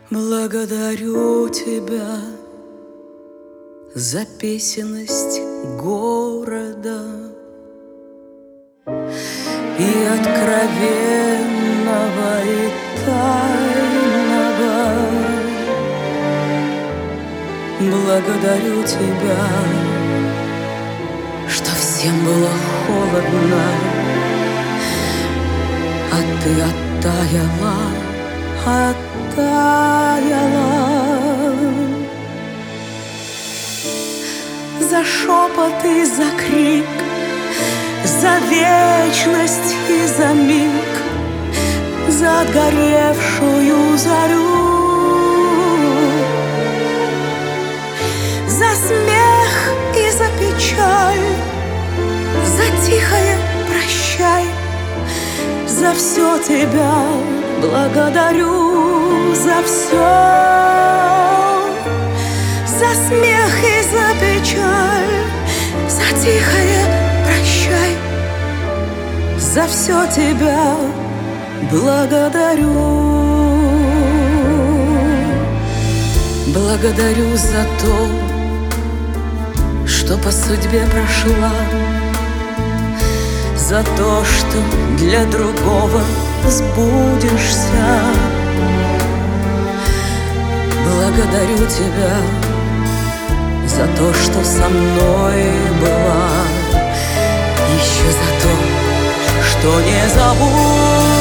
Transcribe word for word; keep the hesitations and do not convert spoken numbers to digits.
Благодарю тебя за песенность города и откровенного, и тайного. Благодарю тебя, что всем было холодно, а ты оттаяла, оттаяла. За шепот и за крик, за вечность и за миг, за отгоревшую зарю, за смех и за печаль, за тихое прощай, за все тебя благодарю, за все, за смех и за печаль, за тихое прощай, за все тебя благодарю. Благодарю за то, что по судьбе прошла, за то, что для другого сбудешься. Благодарю тебя за то, что со мной была, еще за то, что не забуду.